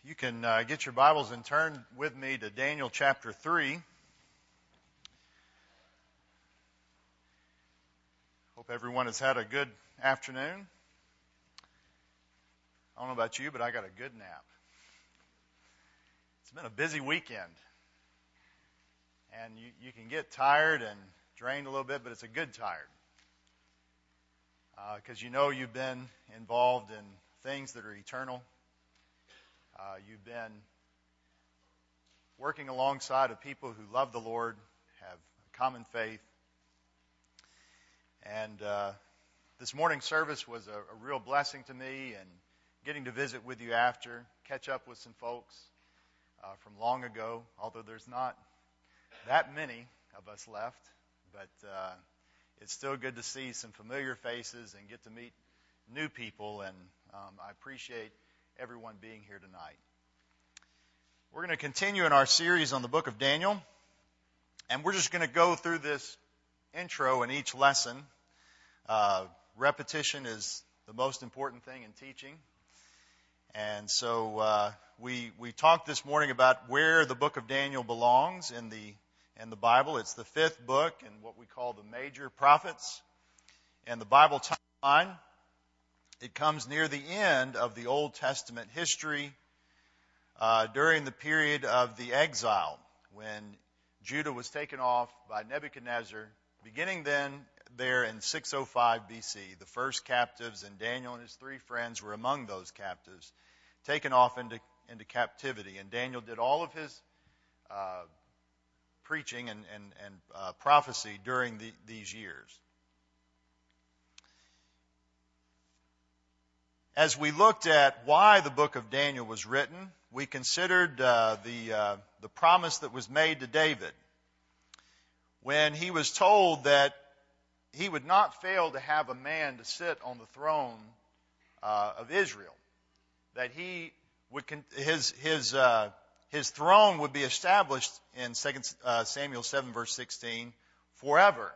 You can get your Bibles and turn with me to Daniel chapter 3. Hope everyone has had a good afternoon. I don't know about you, but I got a good nap. It's been a busy weekend. And you can get tired and drained a little bit, but it's a good tired. Because you know you've been involved in things that are eternal. You've been working alongside of people who love the Lord, have a common faith. And this morning's service was a real blessing to me, and getting to visit with you after, catch up with some folks from long ago, although there's not that many of us left. But it's still good to see some familiar faces and get to meet new people, and I appreciate everyone being here tonight. We're going to continue in our series on the book of Daniel, and we're just going to go through this intro in each lesson. Repetition is the most important thing in teaching, and so we talked this morning about where the book of Daniel belongs in the Bible. It's the fifth book in what we call the major prophets and the Bible timeline. It comes near the end of the Old Testament history during the period of the exile, when Judah was taken off by Nebuchadnezzar, beginning then there in 605 BC. The first captives, and Daniel and his three friends were among those captives, taken off into captivity. And Daniel did all of his preaching and prophecy during these years. As we looked at why the book of Daniel was written, we considered the promise that was made to David when he was told that he would not fail to have a man to sit on the throne of Israel, that he would his throne would be established in 2 Samuel 7 verse 16 forever.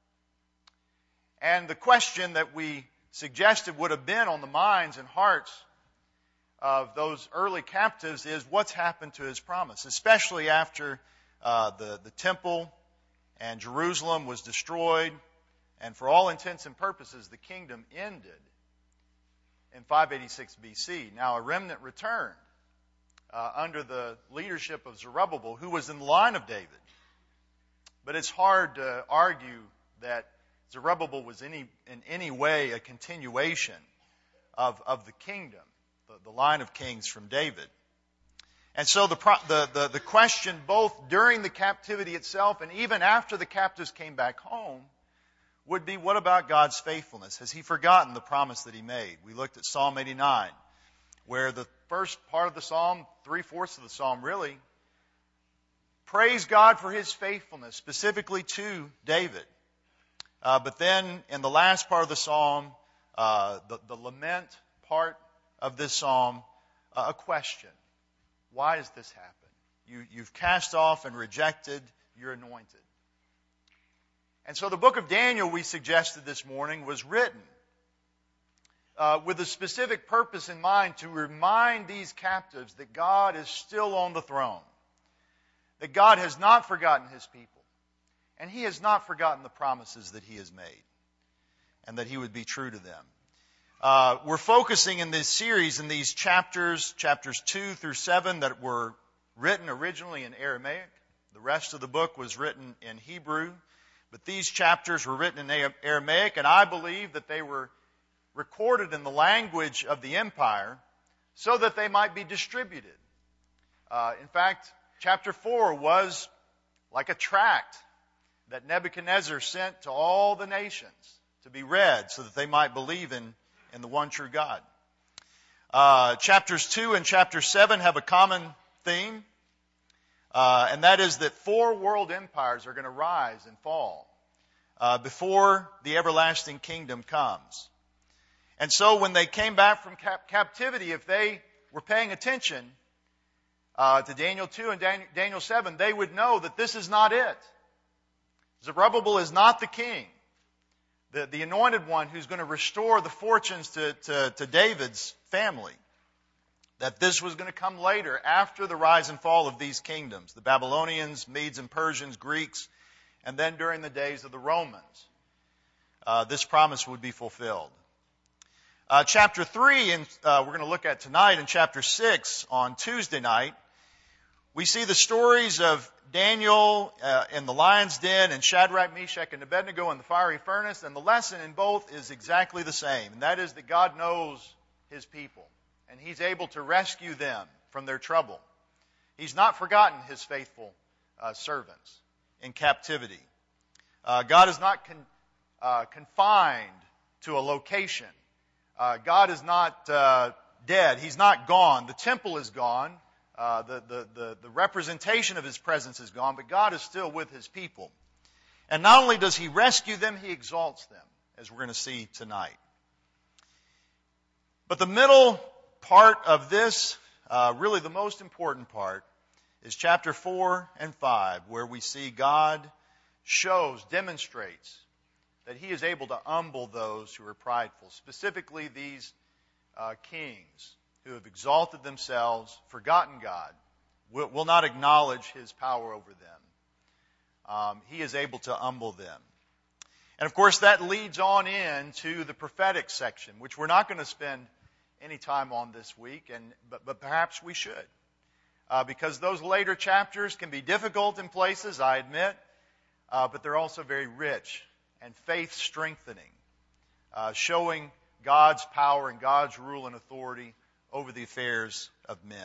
And the question that we suggested would have been on the minds and hearts of those early captives is, what's happened to his promise? Especially after the temple and Jerusalem was destroyed, and for all intents and purposes the kingdom ended in 586 BC. Now a remnant returned under the leadership of Zerubbabel, who was in the line of David. But it's hard to argue that Zerubbabel was in any way a continuation of the kingdom, the line of kings from David. And so the question, both during the captivity itself and even after the captives came back home, would be, what about God's faithfulness? Has He forgotten the promise that He made? We looked at Psalm 89, where the first part of the psalm, 3/4 of the psalm really, praise God for His faithfulness, specifically to David. But then in the last part of the psalm, the lament part of this psalm, a question. Why does this happen? You've cast off and rejected your anointed. And so the book of Daniel, we suggested this morning, was written with a specific purpose in mind, to remind these captives that God is still on the throne, that God has not forgotten His people. And He has not forgotten the promises that He has made, and that He would be true to them. We're focusing in this series, in these chapters 2 through 7, that were written originally in Aramaic. The rest of the book was written in Hebrew. But these chapters were written in Aramaic, and I believe that they were recorded in the language of the empire so that they might be distributed. In fact, chapter 4 was like a tract that Nebuchadnezzar sent to all the nations to be read so that they might believe in the one true God. Chapters 2 and chapter 7 have a common theme, and that is that 4 world empires are going to rise and fall before the everlasting kingdom comes. And so when they came back from captivity, if they were paying attention to Daniel 2 and Daniel 7, they would know that this is not it. Zerubbabel is not the king, the anointed one who's going to restore the fortunes to David's family. that this was going to come later, after the rise and fall of these kingdoms, the Babylonians, Medes and Persians, Greeks, and then during the days of the Romans. This promise would be fulfilled. Chapter 3, we're going to look at tonight, and chapter 6 on Tuesday night, we see the stories of Daniel in the lion's den, and Shadrach, Meshach, and Abednego in the fiery furnace, and the lesson in both is exactly the same, and that is that God knows His people, and He's able to rescue them from their trouble. He's not forgotten His faithful servants in captivity. God is not confined to a location. God is not dead. He's not gone. The temple is gone. The representation of His presence is gone, but God is still with His people. And not only does He rescue them, He exalts them, as we're going to see tonight. But the middle part of this, really the most important part, is chapter 4 and 5, where we see God demonstrates that He is able to humble those who are prideful, specifically these kings who have exalted themselves, forgotten God, will not acknowledge His power over them. He is able to humble them. And of course that leads on into the prophetic section, which we're not going to spend any time on this week, but perhaps we should. Because those later chapters can be difficult in places, I admit, but they're also very rich and faith-strengthening, showing God's power and God's rule and authority over the affairs of men.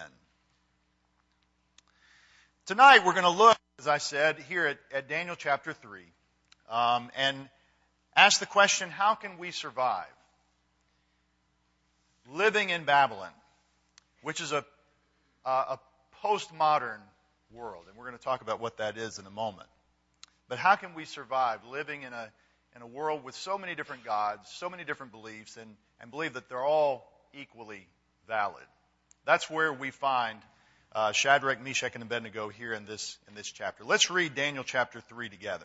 Tonight we're going to look, as I said, here at Daniel chapter 3, and ask the question, how can we survive living in Babylon, which is a postmodern world, and we're going to talk about what that is in a moment. But how can we survive living in a world with so many different gods, so many different beliefs, and believe that they're all equally valid? That's where we find Shadrach, Meshach, and Abednego here in this chapter. Let's read Daniel chapter 3 together.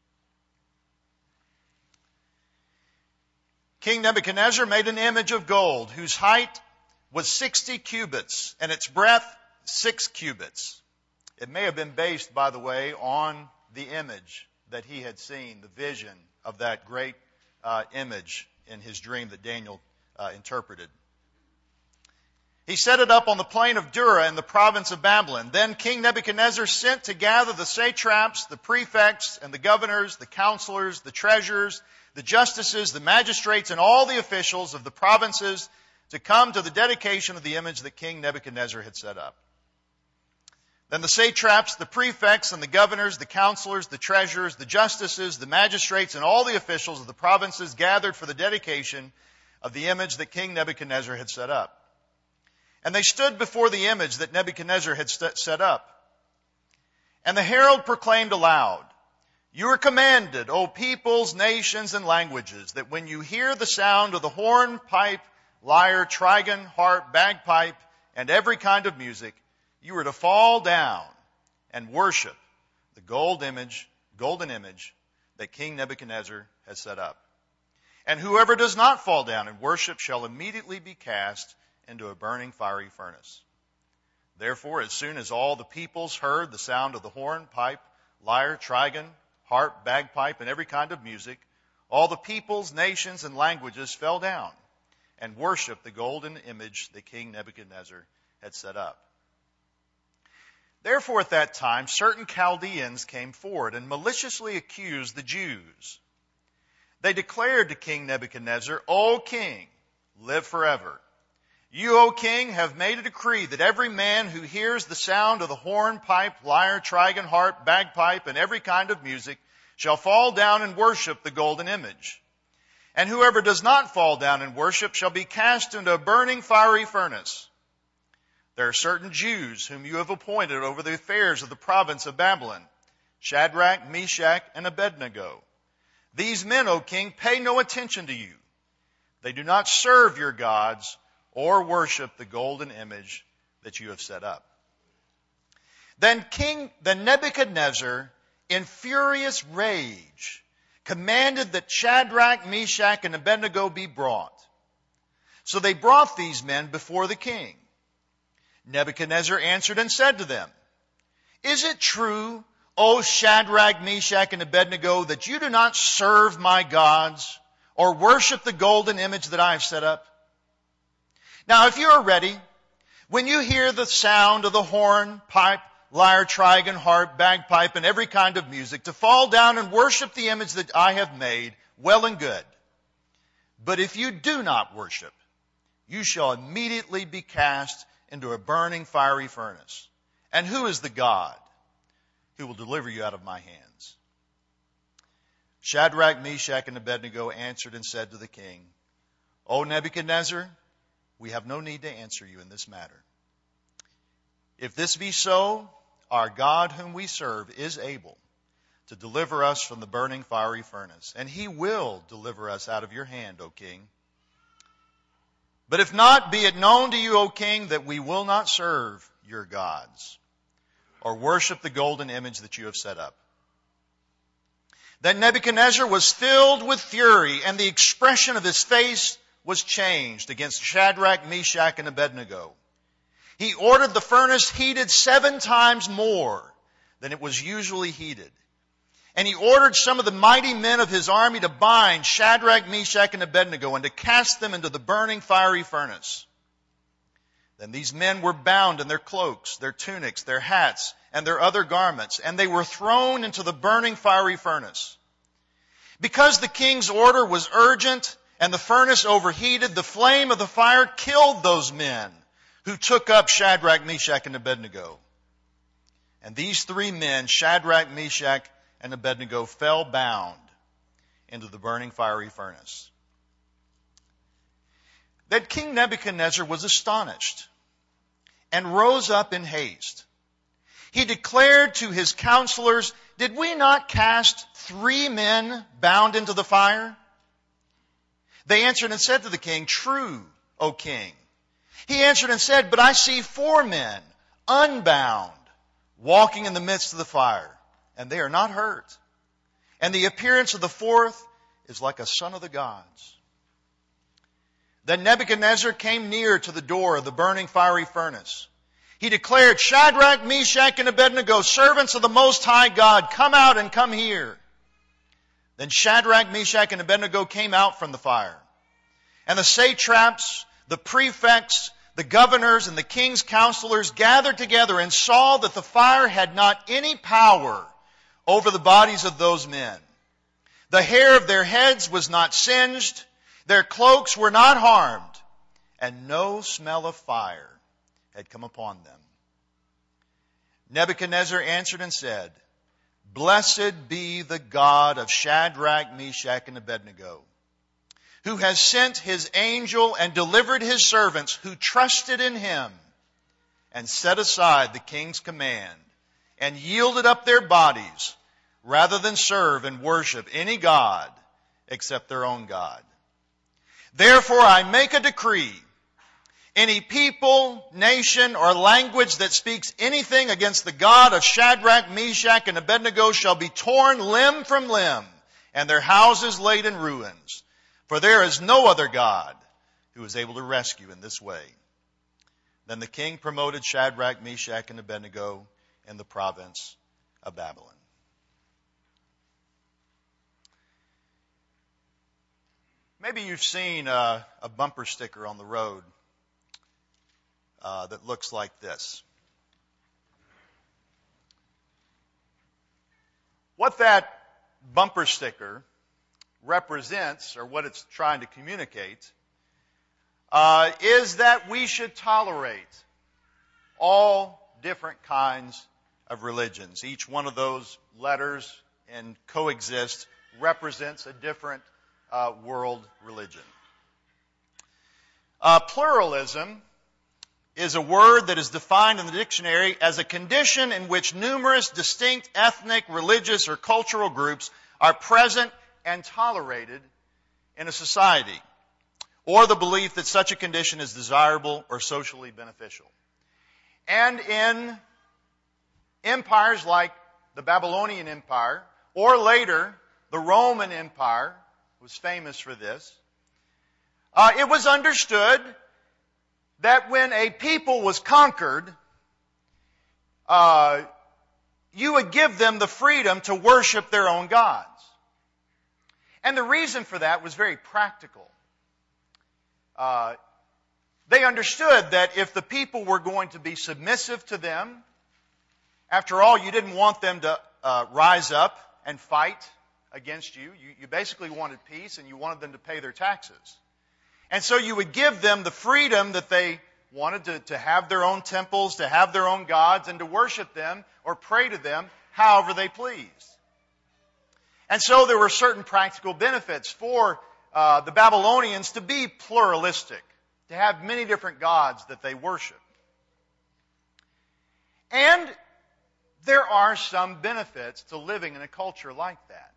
King Nebuchadnezzar made an image of gold whose height was 60 cubits and its breadth 6 cubits. It may have been based, by the way, on the image that he had seen, the vision of that great image in his dream that Daniel interpreted. He set it up on the plain of Dura in the province of Babylon. Then King Nebuchadnezzar sent to gather the satraps, the prefects, and the governors, the counselors, the treasurers, the justices, the magistrates, and all the officials of the provinces to come to the dedication of the image that King Nebuchadnezzar had set up. Then the satraps, the prefects, and the governors, the counselors, the treasurers, the justices, the magistrates, and all the officials of the provinces gathered for the dedication of the image that King Nebuchadnezzar had set up. And they stood before the image that Nebuchadnezzar had set up. And the herald proclaimed aloud, "You are commanded, O peoples, nations, and languages, that when you hear the sound of the horn, pipe, lyre, trigon, harp, bagpipe, and every kind of music, you are to fall down and worship the golden image that King Nebuchadnezzar has set up. And whoever does not fall down and worship shall immediately be cast into a burning fiery furnace." Therefore, as soon as all the peoples heard the sound of the horn, pipe, lyre, trigon, harp, bagpipe, and every kind of music, all the peoples, nations, and languages fell down and worshiped the golden image that King Nebuchadnezzar had set up. Therefore, at that time, certain Chaldeans came forward and maliciously accused the Jews. They declared to King Nebuchadnezzar, "O king, live forever. You, O king, have made a decree that every man who hears the sound of the horn, pipe, lyre, trigon, harp, bagpipe, and every kind of music shall fall down and worship the golden image. And whoever does not fall down and worship shall be cast into a burning fiery furnace. There are certain Jews whom you have appointed over the affairs of the province of Babylon, Shadrach, Meshach, and Abednego. These men, O king, pay no attention to you. They do not serve your gods or worship the golden image that you have set up." Then Nebuchadnezzar, in furious rage, commanded that Shadrach, Meshach, and Abednego be brought. So they brought these men before the king. Nebuchadnezzar answered and said to them, "Is it true, O Shadrach, Meshach, and Abednego, that you do not serve my gods or worship the golden image that I have set up? Now, if you are ready, when you hear the sound of the horn, pipe, lyre, trigon, harp, bagpipe, and every kind of music, to fall down and worship the image that I have made, well and good. But if you do not worship, you shall immediately be cast into a burning fiery furnace. And who is the God who will deliver you out of my hands?" Shadrach, Meshach, and Abednego answered and said to the king, "O Nebuchadnezzar, we have no need to answer you in this matter. If this be so, our God whom we serve is able to deliver us from the burning fiery furnace, and he will deliver us out of your hand, O king. But if not, be it known to you, O king, that we will not serve your gods or worship the golden image that you have set up." Then Nebuchadnezzar was filled with fury, and the expression of his face was changed against Shadrach, Meshach, and Abednego. He ordered the furnace heated 7 times more than it was usually heated. And he ordered some of the mighty men of his army to bind Shadrach, Meshach, and Abednego and to cast them into the burning fiery furnace. Then these men were bound in their cloaks, their tunics, their hats, and their other garments, and they were thrown into the burning fiery furnace. Because the king's order was urgent and the furnace overheated, the flame of the fire killed those men who took up Shadrach, Meshach, and Abednego. And these 3 men, Shadrach, Meshach, and Abednego, fell bound into the burning fiery furnace. Then King Nebuchadnezzar was astonished and rose up in haste. He declared to his counselors, "Did we not cast 3 men bound into the fire?" They answered and said to the king, "True, O king." He answered and said, "But I see 4 men, unbound, walking in the midst of the fire, and they are not hurt. And the appearance of the 4th is like a son of the gods." Then Nebuchadnezzar came near to the door of the burning fiery furnace. He declared, "Shadrach, Meshach, and Abednego, servants of the Most High God, come out and come here." Then Shadrach, Meshach, and Abednego came out from the fire. And the satraps, the prefects, the governors, and the king's counselors gathered together and saw that the fire had not any power over the bodies of those men. The hair of their heads was not singed, their cloaks were not harmed, and no smell of fire had come upon them. Nebuchadnezzar answered and said, "Blessed be the God of Shadrach, Meshach, and Abednego, who has sent his angel and delivered his servants who trusted in him and set aside the king's command and yielded up their bodies rather than serve and worship any god except their own God. Therefore I make a decree. Any people, nation, or language that speaks anything against the God of Shadrach, Meshach, and Abednego shall be torn limb from limb, and their houses laid in ruins. For there is no other God who is able to rescue in this way." Then the king promoted Shadrach, Meshach, and Abednego in the province of Babylon. Maybe you've seen a bumper sticker on the road that looks like this. What that bumper sticker represents, or what it's trying to communicate, is that we should tolerate all different kinds of religions. Each one of those letters and coexist represents a different world religion. Pluralism is a word that is defined in the dictionary as a condition in which numerous distinct ethnic, religious, or cultural groups are present and tolerated in a society, or the belief that such a condition is desirable or socially beneficial. And in empires like the Babylonian Empire, or later the Roman Empire was famous for this, it was understood that when a people was conquered, you would give them the freedom to worship their own gods. And the reason for that was very practical. They understood that if the people were going to be submissive to them, after all, you didn't want them to rise up and fight against you. You basically wanted peace, and you wanted them to pay their taxes. And so you would give them the freedom that they wanted to have their own temples, to have their own gods, and to worship them or pray to them however they pleased. And so there were certain practical benefits for the Babylonians to be pluralistic, to have many different gods that they worship. And there are some benefits to living in a culture like that.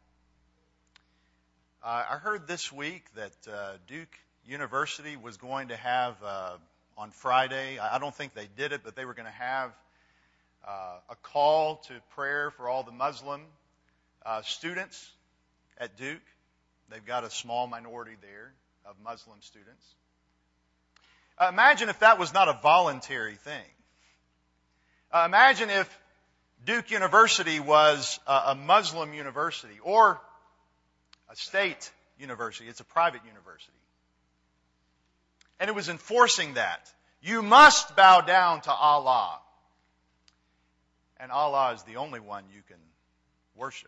I heard this week that Duke University was going to have, on Friday, I don't think they did it, but they were going to have a call to prayer for all the Muslim students at Duke. They've got a small minority there of Muslim students. Imagine if that was not a voluntary thing. Imagine if Duke University was a Muslim university or a state university. It's a private university. And it was enforcing that. You must bow down to Allah. And Allah is the only one you can worship.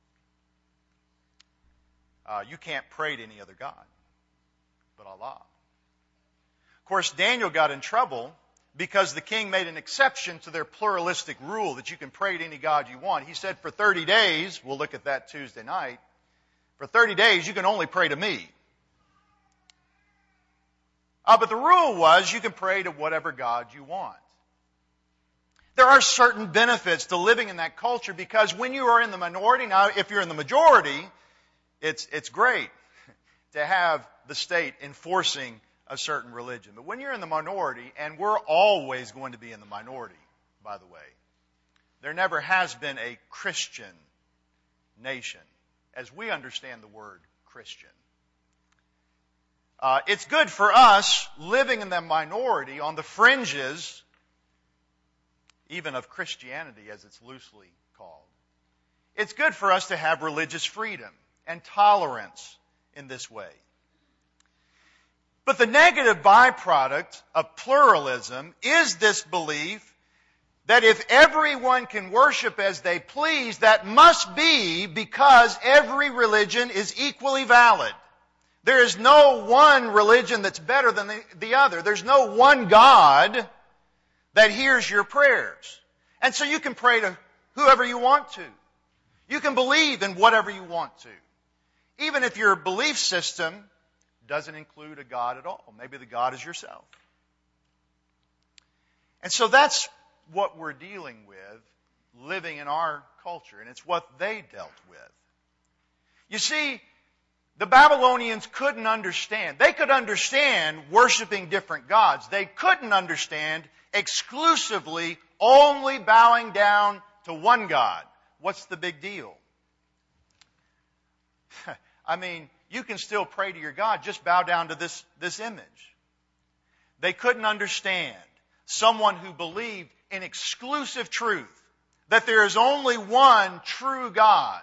You can't pray to any other God but Allah. Of course, Daniel got in trouble because the king made an exception to their pluralistic rule that you can pray to any God you want. He said for 30 days, we'll look at that Tuesday night, for 30 days you can only pray to me. But the rule was you can pray to whatever God you want. There are certain benefits to living in that culture because when you are in the minority, now if you're in the majority, it's great to have the state enforcing a certain religion. But when you're in the minority, and we're always going to be in the minority, by the way, there never has been a Christian nation, as we understand the word Christian. It's good for us living in the minority on the fringes, even of Christianity as it's loosely called. It's good for us to have religious freedom and tolerance in this way. But the negative byproduct of pluralism is this belief that if everyone can worship as they please, that must be because every religion is equally valid. There is no one religion that's better than the other. There's no one God that hears your prayers. And so you can pray to whoever you want to. You can believe in whatever you want to. Even if your belief system doesn't include a God at all. Maybe the God is yourself. And so that's what we're dealing with living in our culture, and it's what they dealt with. You see, the Babylonians couldn't understand. They could understand worshiping different gods. They couldn't understand exclusively only bowing down to one God. What's the big deal? I mean, you can still pray to your God, just bow down to this image. They couldn't understand someone who believed in exclusive truth, that there is only one true God.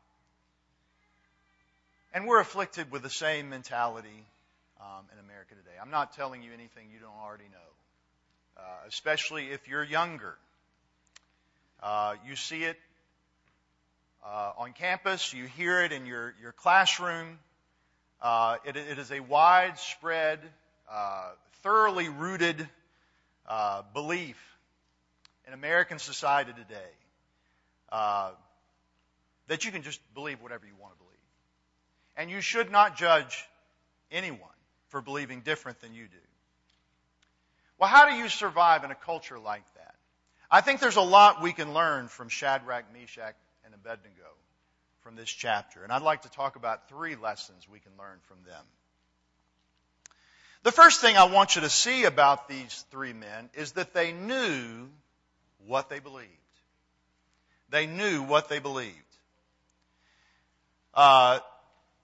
And we're afflicted with the same mentality in America today. I'm not telling you anything you don't already know, especially if you're younger. You see it on campus, you hear it in your classroom. It is a widespread, thoroughly rooted belief in American society today that you can just believe whatever you want to believe. And you should not judge anyone for believing different than you do. Well, how do you survive in a culture like that? I think there's a lot we can learn from Shadrach, Meshach, and Abednego from this chapter. And I'd like to talk about 3 lessons we can learn from them. The first thing I want you to see about these 3 men is that they knew what they believed. They knew what they believed.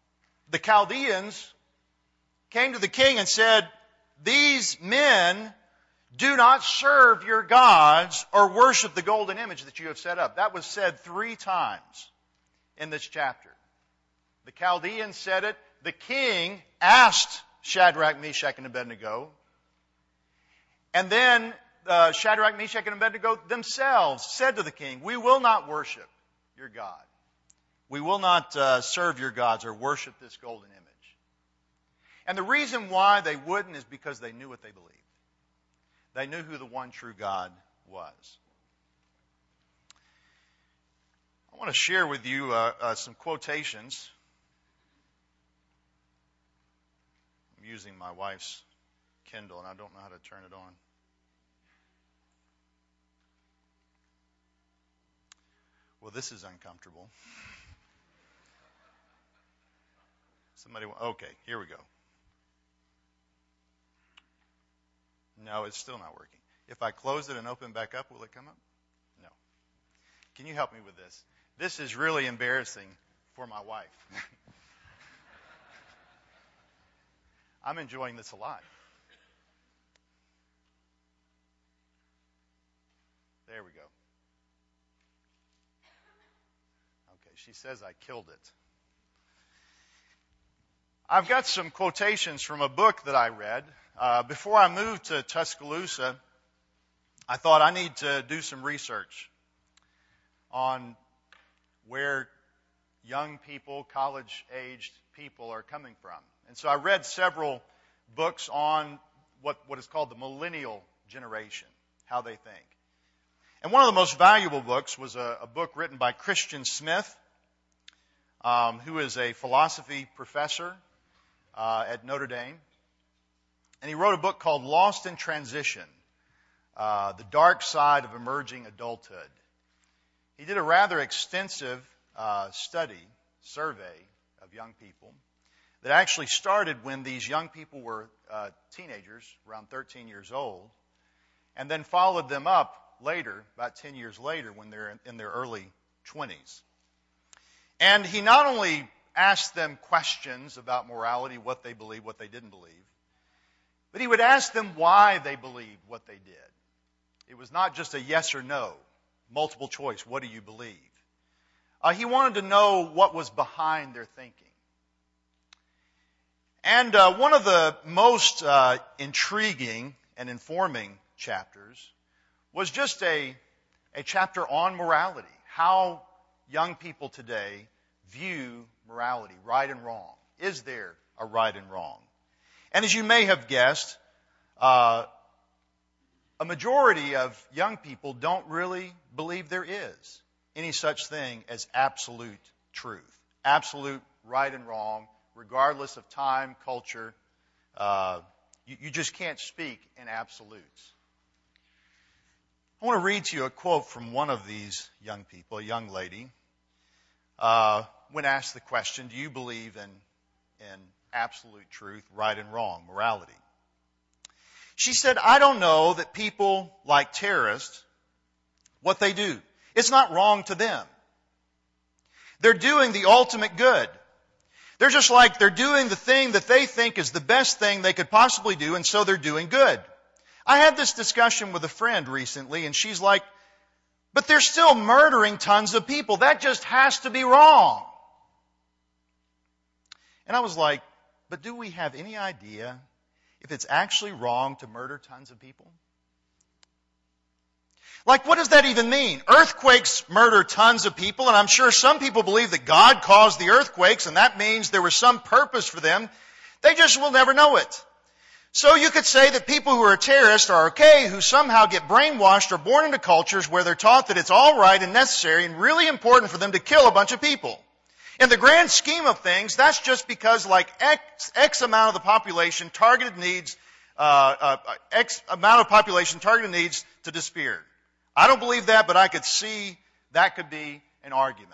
The Chaldeans came to the king and said, "These men Do not serve your gods or worship the golden image that you have set up. That was said 3 times in this chapter. The Chaldeans said it. The king asked Shadrach, Meshach, and Abednego. And then Shadrach, Meshach, and Abednego themselves said to the king, we will not worship your God. We will not serve your gods or worship this golden image. And the reason why they wouldn't is because they knew what they believed. They knew who the one true God was. I want to share with you some quotations. I'm using my wife's Kindle, and I don't know how to turn it on. Well, this is uncomfortable. Okay, here we go. No, it's still not working. If I close it and open back up, will it come up? No. Can you help me with this? This is really embarrassing for my wife. I'm enjoying this a lot. There we go. Okay, she says I killed it. I've got some quotations from a book that I read. Before I moved to Tuscaloosa, I thought I need to do some research on where young people, college-aged people are coming from. And so I read several books on what is called the millennial generation, how they think. And one of the most valuable books was a book written by Christian Smith, who is a philosophy professor at Notre Dame. And he wrote a book called Lost in Transition, The Dark Side of Emerging Adulthood. He did a rather extensive survey of young people that actually started when these young people were teenagers, around 13 years old, and then followed them up later, about 10 years later, when they're in their early 20s. And he not only asked them questions about morality, what they believed, what they didn't believe, but he would ask them why they believed what they did. It was not just a yes or no, multiple choice, what do you believe? He wanted to know what was behind their thinking. And one of the most intriguing and informing chapters was just a chapter on morality, how young people today view morality, right and wrong. Is there a right and wrong? And as you may have guessed, a majority of young people don't really believe there is any such thing as absolute truth, absolute right and wrong, regardless of time, culture. You just can't speak in absolutes. I want to read to you a quote from one of these young people, a young lady, when asked the question, do you believe in absolute truth, right and wrong, morality? She said, I don't know that people like terrorists, what they do. It's not wrong to them. They're doing the ultimate good. They're just like they're doing the thing that they think is the best thing they could possibly do, and so they're doing good. I had this discussion with a friend recently, and she's like, but they're still murdering tons of people. That just has to be wrong. And I was like, but do we have any idea if it's actually wrong to murder tons of people? Like, what does that even mean? Earthquakes murder tons of people, and I'm sure some people believe that God caused the earthquakes, and that means there was some purpose for them. They just will never know it. So you could say that people who are terrorists are okay, who somehow get brainwashed or born into cultures where they're taught that it's all right and necessary and really important for them to kill a bunch of people. In the grand scheme of things, that's just because like X amount of the population targeted needs, X amount of population targeted needs to disappear. I don't believe that, but I could see that could be an argument.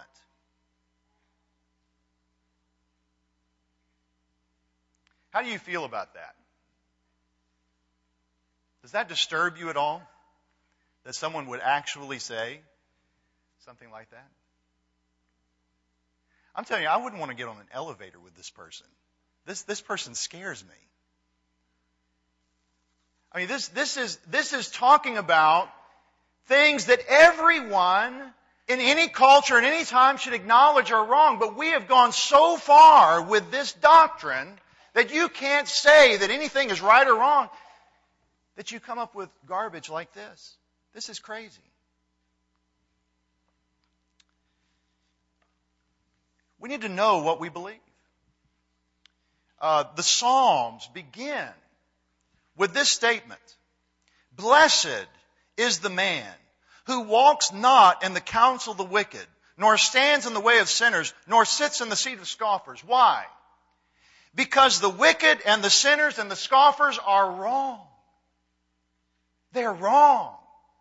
How do you feel about that? Does that disturb you at all? That someone would actually say something like that? I'm telling you, I wouldn't want to get on an elevator with this person. This person scares me. I mean, this is talking about things that everyone in any culture, in any time, should acknowledge are wrong. But we have gone so far with this doctrine that you can't say that anything is right or wrong, that you come up with garbage like this. This is crazy. We need to know what we believe. The Psalms begin with this statement: "Blessed is the man who walks not in the counsel of the wicked, nor stands in the way of sinners, nor sits in the seat of scoffers." Why? Because the wicked and the sinners and the scoffers are wrong. They're wrong.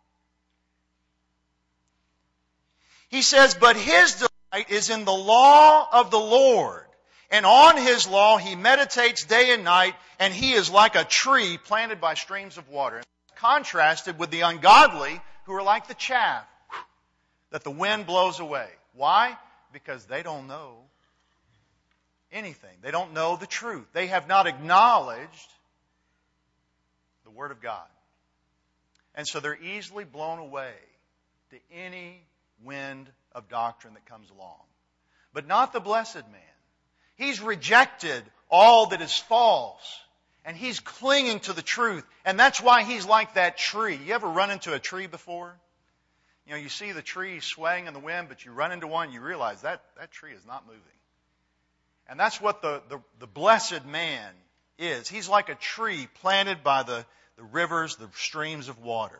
He says, "But his delight is in the law of the Lord, and on his law he meditates day and night, and he is like a tree planted by streams of water." Contrasted with the ungodly, who are like the chaff that the wind blows away. Why? Because they don't know anything. They don't know the truth. They have not acknowledged the Word of God. And so they're easily blown away to any wind of doctrine that comes along. But not the blessed man. He's rejected all that is false, and he's clinging to the truth. And that's why he's like that tree. You ever run into a tree before? You know, you see the tree swaying in the wind, but you run into one, you realize that tree is not moving. And that's what the blessed man is. He's like a tree planted by the rivers, the streams of water.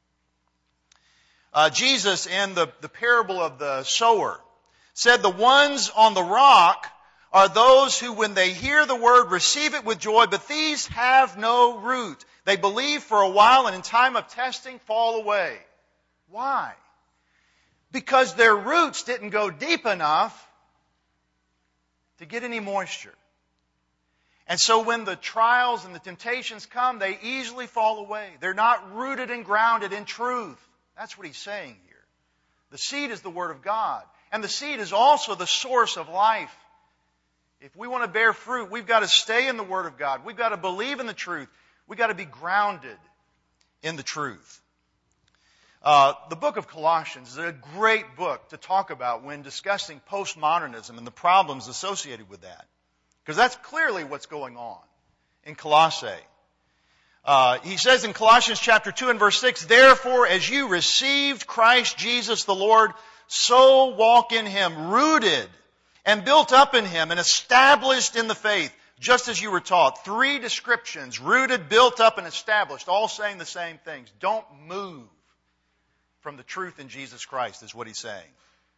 Jesus, in the parable of the sower, said the ones on the rock are those who, when they hear the word, receive it with joy, but these have no root. They believe for a while, and in time of testing fall away. Why? Because their roots didn't go deep enough to get any moisture. And so when the trials and the temptations come, they easily fall away. They're not rooted and grounded in truth. That's what he's saying here. The seed is the Word of God. And the seed is also the source of life. If we want to bear fruit, we've got to stay in the Word of God. We've got to believe in the truth. We've got to be grounded in the truth. The book of Colossians is a great book to talk about when discussing postmodernism and the problems associated with that. Because that's clearly what's going on in Colossae. He says in Colossians chapter 2 and verse 6, "Therefore, as you received Christ Jesus the Lord, so walk in Him, rooted and built up in Him and established in the faith, just as you were taught." Three descriptions: rooted, built up, and established, all saying the same things. Don't move from the truth in Jesus Christ, is what he's saying.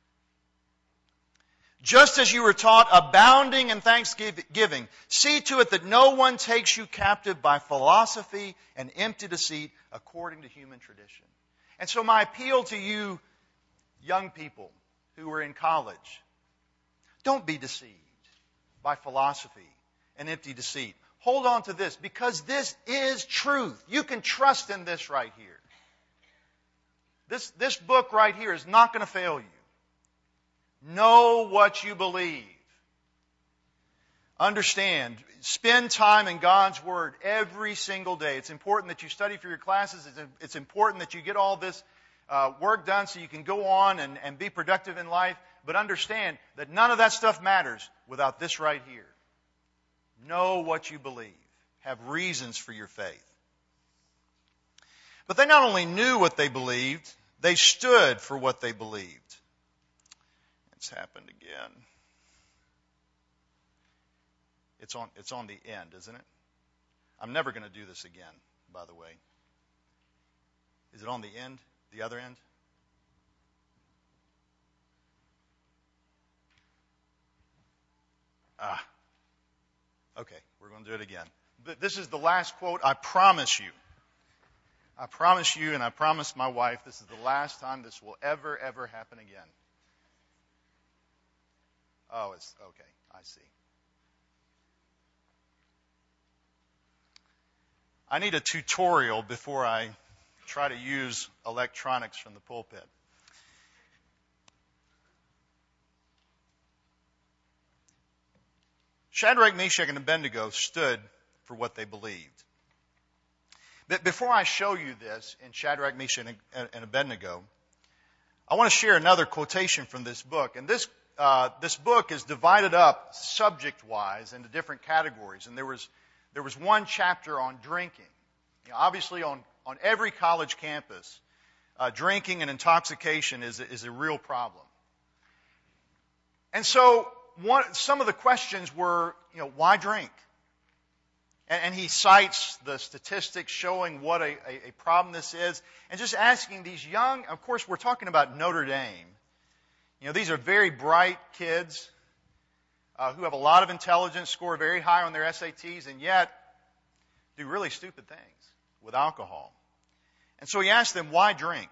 "Just as you were taught, abounding in thanksgiving, see to it that no one takes you captive by philosophy and empty deceit according to human tradition." And so my appeal to you young people who are in college, don't be deceived by philosophy and empty deceit. Hold on to this, because this is truth. You can trust in this right here. This book right here is not going to fail you. Know what you believe. Understand. Spend time in God's Word every single day. It's important that you study for your classes. It's important that you get all this work done so you can go on and be productive in life. But understand that none of that stuff matters without this right here. Know what you believe. Have reasons for your faith. But they not only knew what they believed, they stood for what they believed. It's happened again. It's on the end, isn't it? I'm never going to do this again, by the way. Is it on the end? The other end? Okay, we're going to do it again. This is the last quote. I promise you. I promise you, and I promise my wife, this is the last time this will ever happen again. Oh, it's okay. I see. I need a tutorial before I try to use electronics from the pulpit. Shadrach, Meshach, and Abednego stood for what they believed. But before I show you this in Shadrach, Meshach, and Abednego, I want to share another quotation from this book. And this book is divided up subject-wise into different categories. And there was one chapter on drinking. Obviously, on every college campus, drinking and intoxication is a real problem. And so some of the questions were, why drink? And he cites the statistics showing what a problem this is. And just asking these young, of course, we're talking about Notre Dame. These are very bright kids who have a lot of intelligence, score very high on their SATs, and yet do really stupid things with alcohol. And so he asked them, why drink?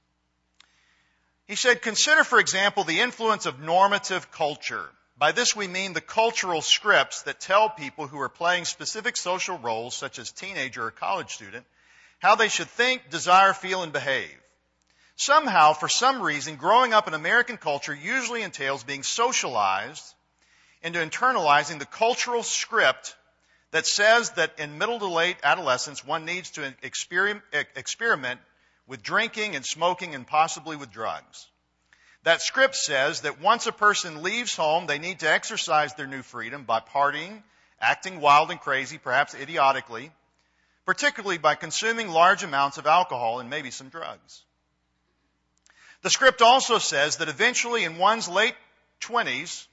He said, consider, for example, the influence of normative culture. By this we mean the cultural scripts that tell people who are playing specific social roles, such as teenager or college student, how they should think, desire, feel, and behave. Somehow, for some reason, growing up in American culture usually entails being socialized into internalizing the cultural script that says that in middle to late adolescence one needs to experiment with drinking and smoking and possibly with drugs. That script says that once a person leaves home, they need to exercise their new freedom by partying, acting wild and crazy, perhaps idiotically, particularly by consuming large amounts of alcohol and maybe some drugs. The script also says that eventually in one's late 20s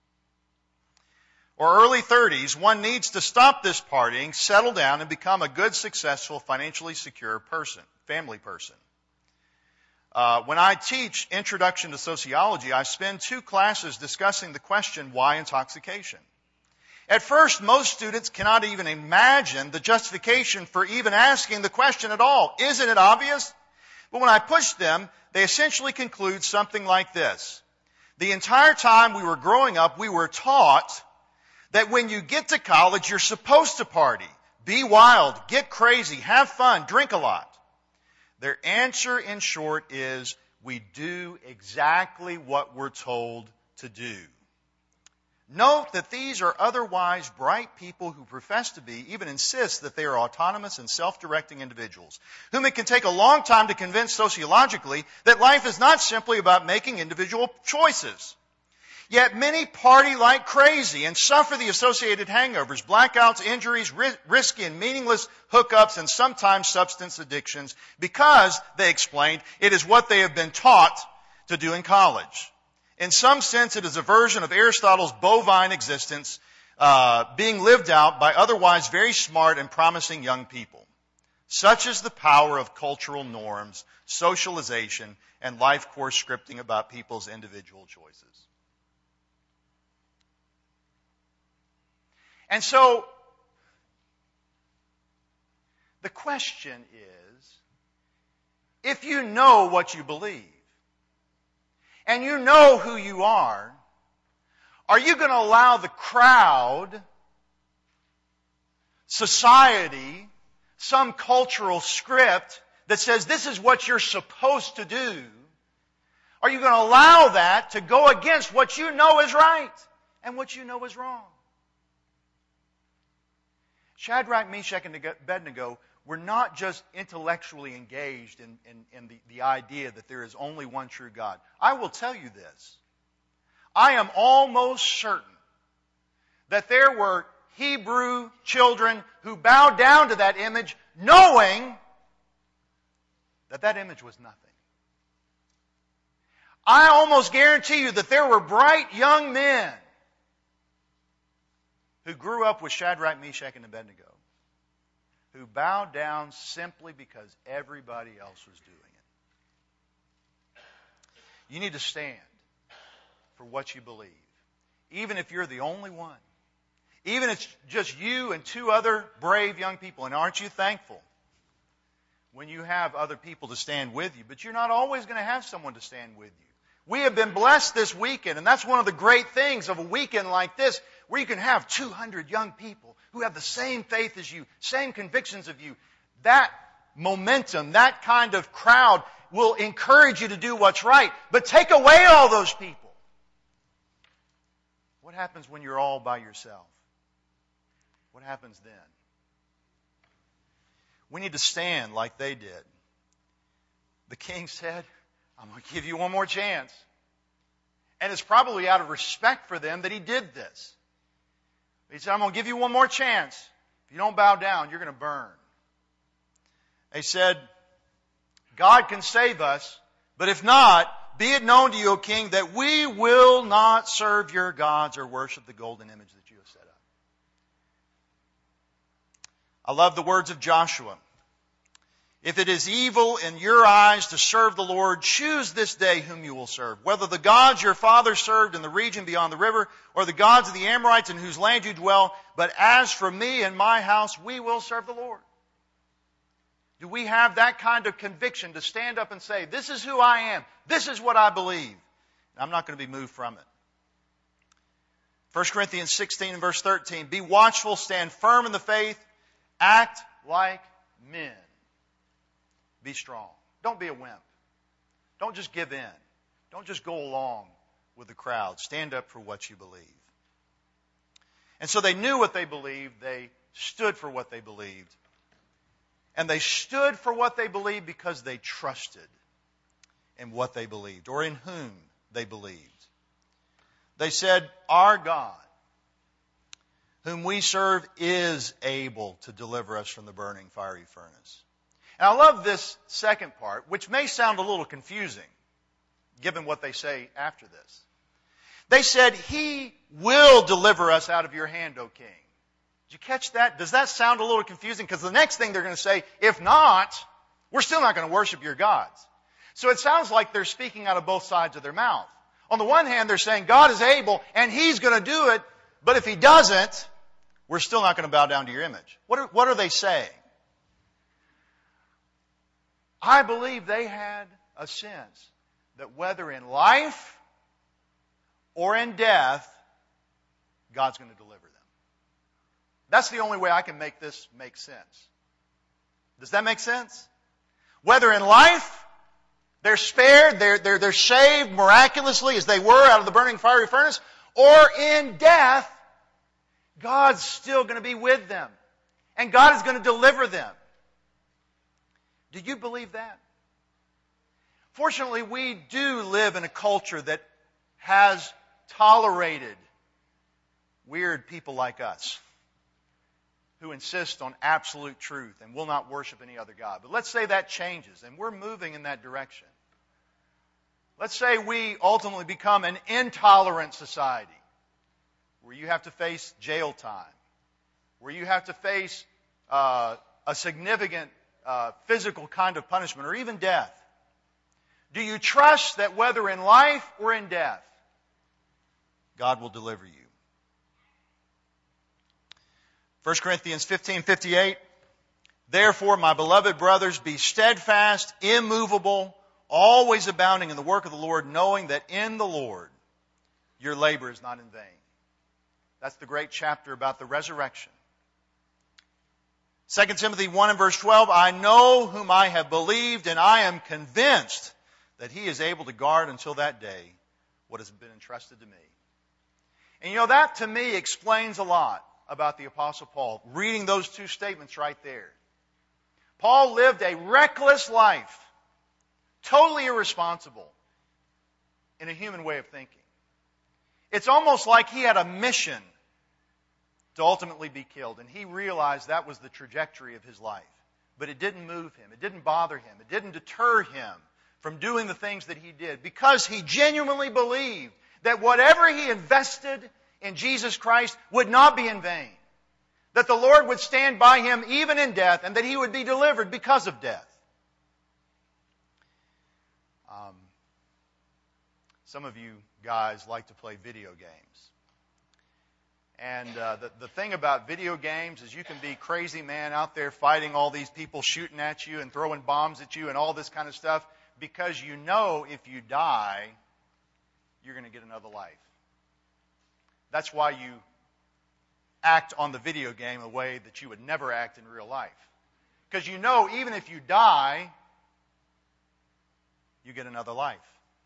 or early 30s, one needs to stop this partying, settle down, and become a good, successful, financially secure person, family person. When I teach Introduction to Sociology, I spend 2 classes discussing the question, why intoxication? At first, most students cannot even imagine the justification for even asking the question at all. Isn't it obvious? But when I push them, they essentially conclude something like this. The entire time we were growing up, we were taught that when you get to college, you're supposed to party, be wild, get crazy, have fun, drink a lot. Their answer, in short, is we do exactly what we're told to do. Note that these are otherwise bright people who profess to be, even insist that they are autonomous and self-directing individuals, whom it can take a long time to convince sociologically that life is not simply about making individual choices. Yet many party like crazy and suffer the associated hangovers, blackouts, injuries, risky and meaningless hookups, and sometimes substance addictions because, they explained, it is what they have been taught to do in college. In some sense, it is a version of Aristotle's bovine existence being lived out by otherwise very smart and promising young people. Such is the power of cultural norms, socialization, and life course scripting about people's individual choices. And so, the question is, if you know what you believe, and you know who you are you going to allow the crowd, society, some cultural script that says this is what you're supposed to do, are you going to allow that to go against what you know is right and what you know is wrong? Shadrach, Meshach, and Abednego were not just intellectually engaged in the idea that there is only one true God. I will tell you this. I am almost certain that there were Hebrew children who bowed down to that image knowing that that image was nothing. I almost guarantee you that there were bright young men who grew up with Shadrach, Meshach, and Abednego, who bowed down simply because everybody else was doing it. You need to stand for what you believe, even if you're the only one. Even if it's just you and 2 other brave young people. And aren't you thankful when you have other people to stand with you? But you're not always going to have someone to stand with you. We have been blessed this weekend, and that's one of the great things of a weekend like this, where you can have 200 young people who have the same faith as you, same convictions of you. That momentum, that kind of crowd will encourage you to do what's right. But take away all those people. What happens when you're all by yourself? What happens then? We need to stand like they did. The king said, I'm going to give you one more chance. And it's probably out of respect for them that he did this. He said, I'm going to give you one more chance. If you don't bow down, you're going to burn. They said, God can save us, but if not, be it known to you, O king, that we will not serve your gods or worship the golden image that you have set up. I love the words of Joshua. If it is evil in your eyes to serve the Lord, choose this day whom you will serve, whether the gods your fathers served in the region beyond the river, or the gods of the Amorites in whose land you dwell. But as for me and my house, we will serve the Lord. Do we have that kind of conviction to stand up and say, this is who I am, this is what I believe, and I'm not going to be moved from it? 1 Corinthians 16 and verse 13, be watchful, stand firm in the faith, act like men. Be strong. Don't be a wimp. Don't just give in. Don't just go along with the crowd. Stand up for what you believe. And so they knew what they believed. They stood for what they believed. And they stood for what they believed because they trusted in what they believed, or in whom they believed. They said, our God, whom we serve, is able to deliver us from the burning fiery furnace. And I love this second part, which may sound a little confusing, given what they say after this. They said, He will deliver us out of your hand, O king. Did you catch that? Does that sound a little confusing? Because the next thing they're going to say, if not, we're still not going to worship your gods. So it sounds like they're speaking out of both sides of their mouth. On the one hand, they're saying God is able and He's going to do it, but if He doesn't, we're still not going to bow down to your image. What are they saying? I believe they had a sense that whether in life or in death, God's going to deliver them. That's the only way I can make this make sense. Does that make sense? Whether in life, they're spared, they're saved miraculously as they were out of the burning fiery furnace, or in death, God's still going to be with them. And God is going to deliver them. Do you believe that? Fortunately, we do live in a culture that has tolerated weird people like us who insist on absolute truth and will not worship any other God. But let's say that changes, and we're moving in that direction. Let's say we ultimately become an intolerant society where you have to face jail time, where you have to face a significant physical kind of punishment, or even death. Do you trust that whether in life or in death, God will deliver you? 1 Corinthians 15:58, therefore, my beloved brothers, be steadfast, immovable, always abounding in the work of the Lord, knowing that in the Lord your labor is not in vain. That's the great chapter about the resurrection. 2 Timothy 1 and verse 12, I know whom I have believed, and I am convinced that He is able to guard until that day what has been entrusted to me. And you know, that to me explains a lot about the Apostle Paul, reading those two statements right there. Paul lived a reckless life, totally irresponsible in a human way of thinking. It's almost like he had a mission to ultimately be killed, and he realized that was the trajectory of his life. But it didn't move him. It didn't bother him. It didn't deter him from doing the things that he did, because he genuinely believed that whatever he invested in Jesus Christ would not be in vain. That the Lord would stand by him even in death, and that he would be delivered because of death. Some of you guys like to play video games. And the thing about video games is you can be crazy man out there fighting all these people shooting at you and throwing bombs at you and all this kind of stuff, because you know if you die, you're going to get another life. That's why you act on the video game a way that you would never act in real life. Because you know even if you die, you get another life.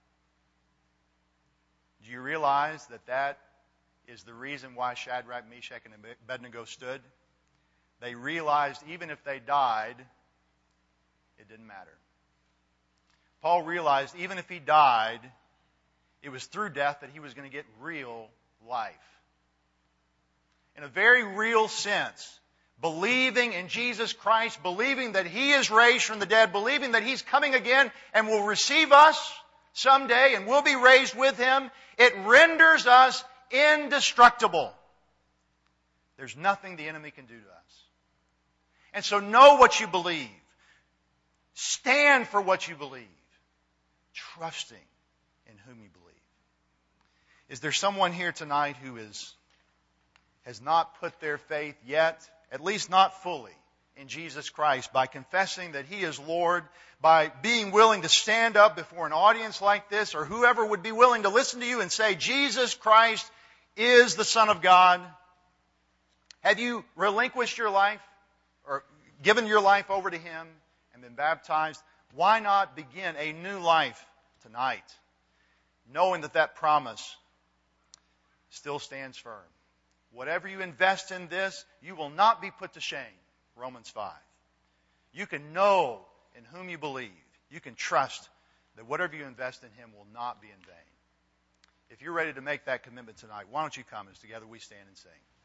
Do you realize that that is the reason why Shadrach, Meshach, and Abednego stood? They realized even if they died, it didn't matter. Paul realized even if he died, it was through death that he was going to get real life. In a very real sense, believing in Jesus Christ, believing that He is raised from the dead, believing that He's coming again and will receive us someday and will be raised with Him, it renders us indestructible. There's nothing the enemy can do to us. And so know what you believe. Stand for what you believe. Trusting in whom you believe. Is there someone here tonight who has not put their faith yet, at least not fully, in Jesus Christ by confessing that He is Lord, by being willing to stand up before an audience like this, or whoever would be willing to listen to you and say, Jesus Christ is the Son of God? Have you relinquished your life or given your life over to Him and been baptized? Why not begin a new life tonight, knowing that that promise still stands firm? Whatever you invest in this, you will not be put to shame. Romans 5. You can know in whom you believe. You can trust that whatever you invest in Him will not be in vain. If you're ready to make that commitment tonight, why don't you come as together we stand and sing.